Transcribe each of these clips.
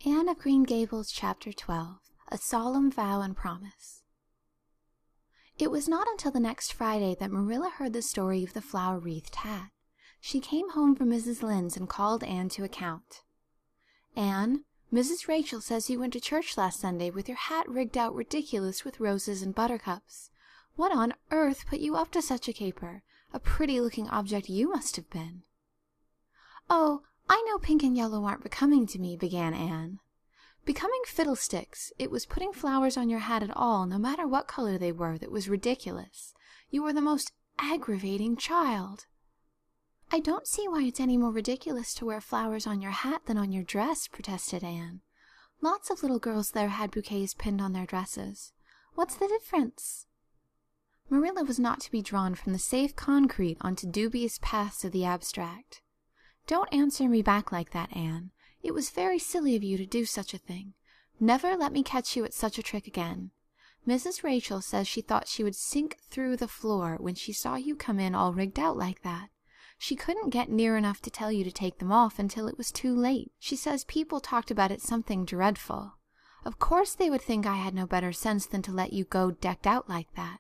Anne of Green Gables, Chapter 12, A Solemn Vow and Promise. It was not until the next Friday that Marilla heard the story of the flower-wreathed hat. She came home from Mrs. Lynde's and called Anne to account. "Anne, Mrs. Rachel says you went to church last Sunday with your hat rigged out ridiculous with roses and buttercups. What on earth put you up to such a caper? A pretty-looking object you must have been." "Oh, I know pink and yellow aren't becoming to me," began Anne. "Becoming fiddlesticks! It was putting flowers on your hat at all, no matter what color they were, that was ridiculous. You were the most aggravating child." "I don't see why it's any more ridiculous to wear flowers on your hat than on your dress," protested Anne. "Lots of little girls there had bouquets pinned on their dresses. What's the difference?" Marilla was not to be drawn from the safe concrete onto dubious paths of the abstract. "Don't answer me back like that, Anne. It was very silly of you to do such a thing. Never let me catch you at such a trick again. Mrs. Rachel says she thought she would sink through the floor when she saw you come in all rigged out like that. She couldn't get near enough to tell you to take them off until it was too late. She says people talked about it something dreadful. Of course they would think I had no better sense than to let you go decked out like that."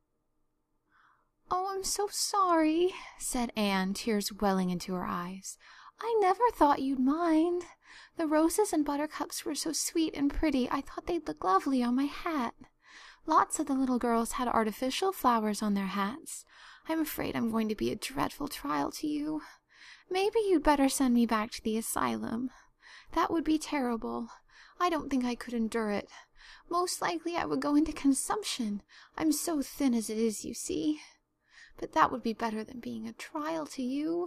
"Oh, I'm so sorry," said Anne, tears welling into her eyes. "I never thought you'd mind. The roses and buttercups were so sweet and pretty, I thought they'd look lovely on my hat. Lots of the little girls had artificial flowers on their hats. I'm afraid I'm going to be a dreadful trial to you. Maybe you'd better send me back to the asylum. That would be terrible. I don't think I could endure it. Most likely I would go into consumption. I'm so thin as it is, you see. But that would be better than being a trial to you."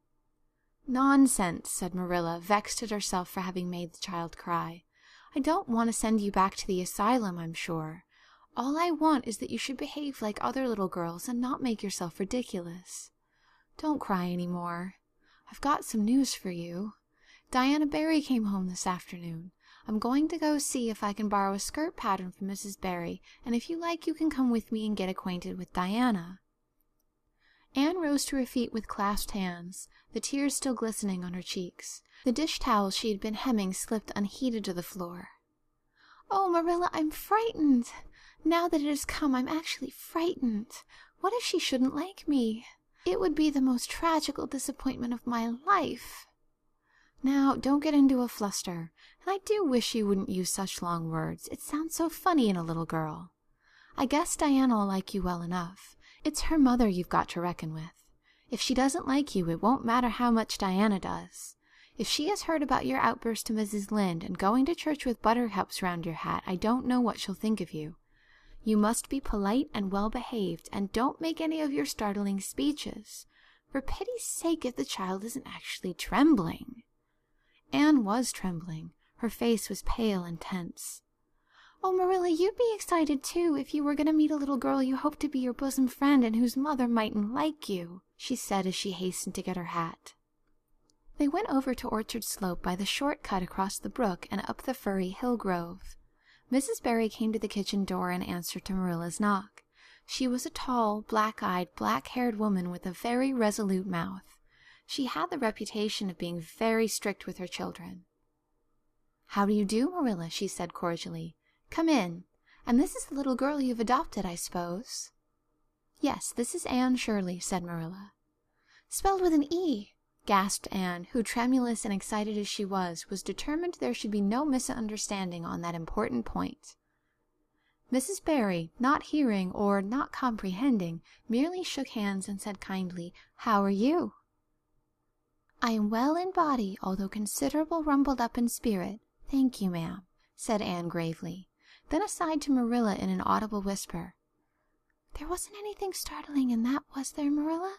"Nonsense," said Marilla, vexed at herself for having made the child cry. "I don't want to send you back to the asylum, I'm sure. All I want is that you should behave like other little girls and not make yourself ridiculous. Don't cry any more. I've got some news for you. Diana Barry came home this afternoon. I'm going to go see if I can borrow a skirt pattern from Mrs. Barry, and if you like you can come with me and get acquainted with Diana." Anne rose to her feet with clasped hands, the tears still glistening on her cheeks. The dish towel she had been hemming slipped unheeded to the floor. "Oh, Marilla, I'm frightened. Now that it has come, I'm actually frightened. What if she shouldn't like me? It would be the most tragical disappointment of my life." "Now, don't get into a fluster, and I do wish you wouldn't use such long words. It sounds so funny in a little girl. I guess Diana'll like you well enough. It's her mother you've got to reckon with. If she doesn't like you, it won't matter how much Diana does. If she has heard about your outburst to Mrs. Lynde and going to church with buttercups round your hat, I don't know what she'll think of you. You must be polite and well-behaved, and don't make any of your startling speeches. For pity's sake, if the child isn't actually trembling." Anne was trembling. Her face was pale and tense. "Oh, Marilla, you'd be excited, too, if you were going to meet a little girl you hoped to be your bosom friend and whose mother mightn't like you," she said as she hastened to get her hat. They went over to Orchard Slope by the short cut across the brook and up the firry hill grove. Mrs. Barry came to the kitchen door in answer to Marilla's knock. She was a tall, black-eyed, black-haired woman with a very resolute mouth. She had the reputation of being very strict with her children. "How do you do, Marilla?" she said cordially. "Come in. And this is the little girl you've adopted, I suppose?" "Yes, this is Anne Shirley," said Marilla. "Spelled with an E," gasped Anne, who, tremulous and excited as she was determined there should be no misunderstanding on that important point. Mrs. Barry, not hearing or not comprehending, merely shook hands and said kindly, "How are you?" "I am well in body, although considerable rumbled up in spirit. Thank you, ma'am," said Anne gravely. Then aside to Marilla in an audible whisper, "There wasn't anything startling in that, was there, Marilla?"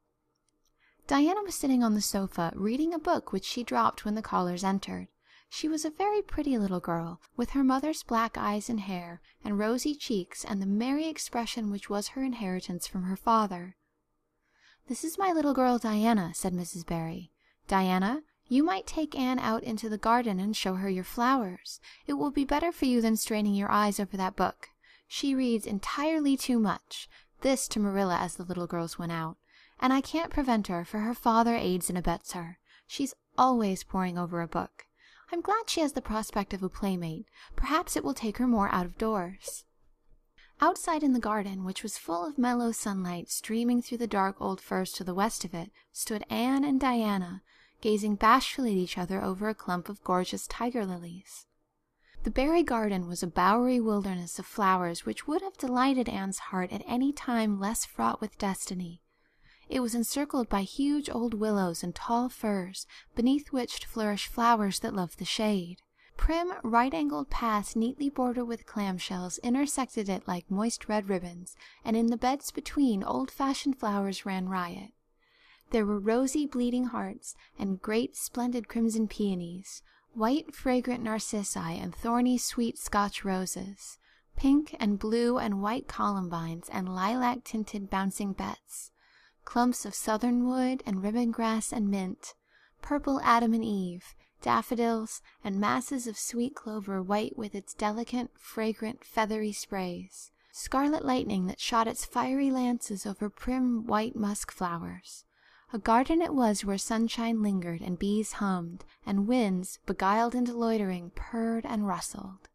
Diana was sitting on the sofa, reading a book which she dropped when the callers entered. She was a very pretty little girl, with her mother's black eyes and hair, and rosy cheeks, and the merry expression which was her inheritance from her father. "This is my little girl Diana," said Mrs. Barry. "Diana, you might take Anne out into the garden and show her your flowers. It will be better for you than straining your eyes over that book. She reads entirely too much," this to Marilla as the little girls went out, "and I can't prevent her, for her father aids and abets her. She's always poring over a book. I'm glad she has the prospect of a playmate. Perhaps it will take her more out of doors. Outside in the garden, which was full of mellow sunlight streaming through the dark old firs to the west of it, stood Anne and Diana, gazing bashfully at each other over a clump of gorgeous tiger lilies. The berry garden was a bowery wilderness of flowers which would have delighted Anne's heart at any time less fraught with destiny. It was encircled by huge old willows and tall firs, beneath which flourished flowers that loved the shade. Prim, right-angled paths neatly bordered with clamshells intersected it like moist red ribbons, and in the beds between old-fashioned flowers ran riot. There were rosy bleeding hearts and great splendid crimson peonies, white fragrant narcissi and thorny sweet Scotch roses, pink and blue and white columbines and lilac-tinted bouncing bets, clumps of southernwood and ribbon grass and mint, purple Adam and Eve, daffodils, and masses of sweet clover white with its delicate, fragrant, feathery sprays, scarlet lightning that shot its fiery lances over prim white musk flowers. A garden it was where sunshine lingered and bees hummed, and winds, beguiled into loitering, purred and rustled.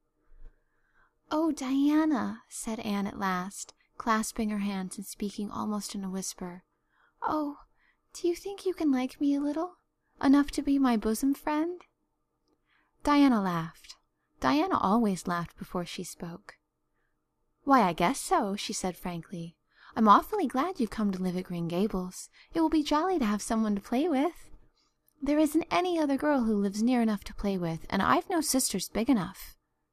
"Oh, Diana," said Anne at last, clasping her hands and speaking almost in a whisper. "Oh, do you think you can like me a little? Enough to be my bosom friend?" Diana laughed. Diana always laughed before she spoke. "Why, I guess so," she said frankly. "I'm awfully glad you've come to live at Green Gables. It will be jolly to have someone to play with. There isn't any other girl who lives near enough to play with, and I've no sisters big enough."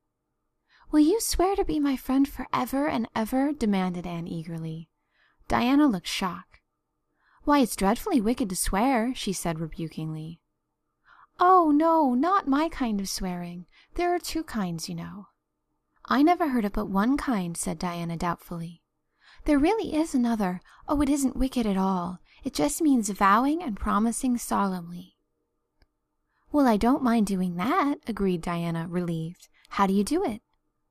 "Will you swear to be my friend forever and ever?" demanded Anne eagerly. Diana looked shocked. "Why, it's dreadfully wicked to swear," she said rebukingly. "Oh, no, not my kind of swearing. There are two kinds, you know." "I never heard of but one kind," said Diana doubtfully. "There really is another. Oh, it isn't wicked at all. It just means vowing and promising solemnly." "Well, I don't mind doing that," agreed Diana, relieved. "How do you do it?"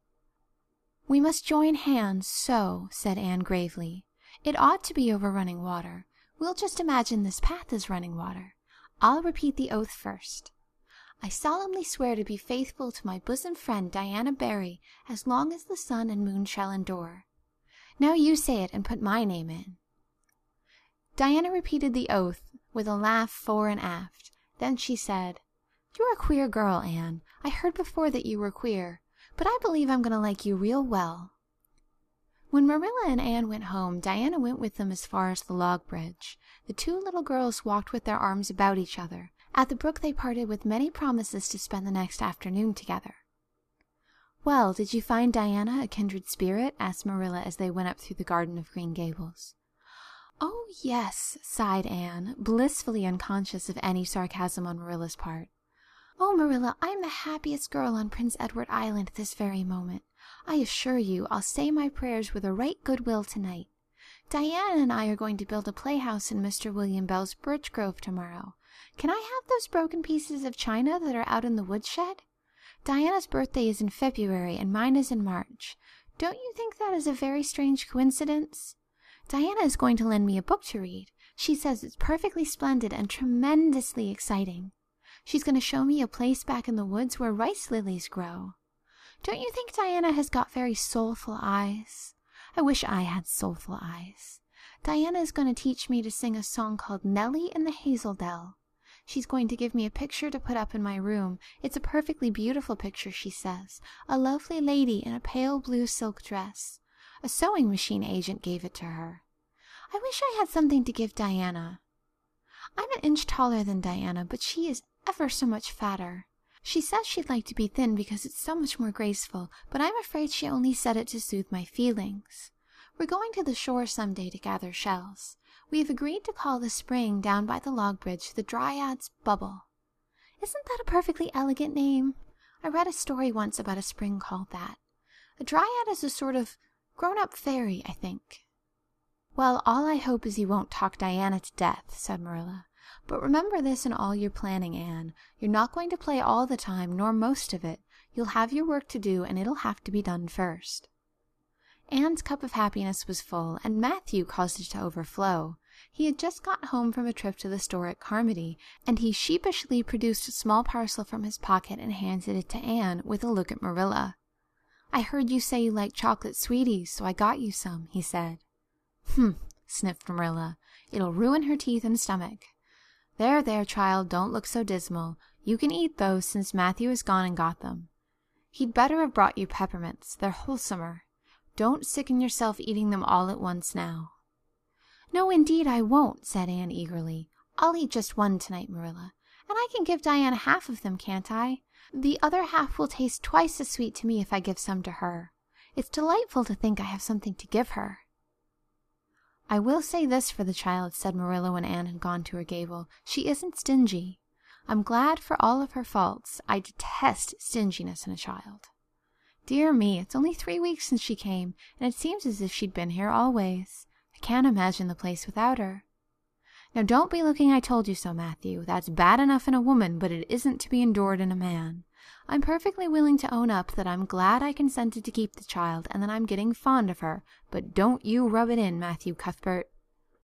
"We must join hands, so," said Anne gravely. "It ought to be over running water. We'll just imagine this path is running water. I'll repeat the oath first. I solemnly swear to be faithful to my bosom friend Diana Barry as long as the sun and moon shall endure. Now you say it and put my name in." Diana repeated the oath with a laugh fore and aft. Then she said, "You're a queer girl, Anne. I heard before that you were queer, but I believe I'm going to like you real well." When Marilla and Anne went home, Diana went with them as far as the log bridge. The two little girls walked with their arms about each other. At the brook they parted with many promises to spend the next afternoon together. "Well, did you find Diana a kindred spirit?" asked Marilla as they went up through the garden of Green Gables. "Oh, yes," sighed Anne, blissfully unconscious of any sarcasm on Marilla's part. "Oh, Marilla, I'm the happiest girl on Prince Edward Island this very moment. I assure you I'll say my prayers with a right good will tonight. Diana and I are going to build a playhouse in Mr. William Bell's birch grove tomorrow. Can I have those broken pieces of china that are out in the woodshed? Diana's birthday is in February and mine is in March. Don't you think that is a very strange coincidence? Diana is going to lend me a book to read. She says it's perfectly splendid and tremendously exciting. She's going to show me a place back in the woods where rice lilies grow. Don't you think Diana has got very soulful eyes? I wish I had soulful eyes. Diana is going to teach me to sing a song called Nellie in the Hazel Dell. She's going to give me a picture to put up in my room. It's a perfectly beautiful picture, she says. A lovely lady in a pale blue silk dress. A sewing machine agent gave it to her. I wish I had something to give Diana. I'm an inch taller than Diana, but she is ever so much fatter. She says she'd like to be thin because it's so much more graceful, but I'm afraid she only said it to soothe my feelings. We're going to the shore some day to gather shells. We have agreed to call the spring down by the log bridge the Dryad's Bubble. Isn't that a perfectly elegant name? I read a story once about a spring called that. A dryad is a sort of grown-up fairy, I think. "Well, all I hope is you won't talk Diana to death," said Marilla. "But remember this in all your planning, Anne. You're not going to play all the time, nor most of it. You'll have your work to do, and it'll have to be done first." Anne's cup of happiness was full, and Matthew caused it to overflow. He had just got home from a trip to the store at Carmody, and he sheepishly produced a small parcel from his pocket and handed it to Anne, with a look at Marilla. "I heard you say you like chocolate sweeties, so I got you some," he said. "Humph," sniffed Marilla. "It'll ruin her teeth and stomach. There, there, child, don't look so dismal. You can eat those since Matthew has gone and got them. He'd better have brought you peppermints. They're wholesomer. Don't sicken yourself eating them all at once now." "No, indeed I won't," said Anne eagerly. "I'll eat just one tonight, Marilla. And I can give Diana half of them, can't I? The other half will taste twice as sweet to me if I give some to her. It's delightful to think I have something to give her." "I will say this for the child," said Marilla when Anne had gone to her gable. "She isn't stingy. I'm glad for all of her faults. I detest stinginess in a child. Dear me, it's only 3 weeks since she came, and it seems as if she'd been here always. I can't imagine the place without her. Now don't be looking I told you so, Matthew. That's bad enough in a woman, but it isn't to be endured in a man. I'm perfectly willing to own up that I'm glad I consented to keep the child and that I'm getting fond of her, but don't you rub it in, Matthew Cuthbert.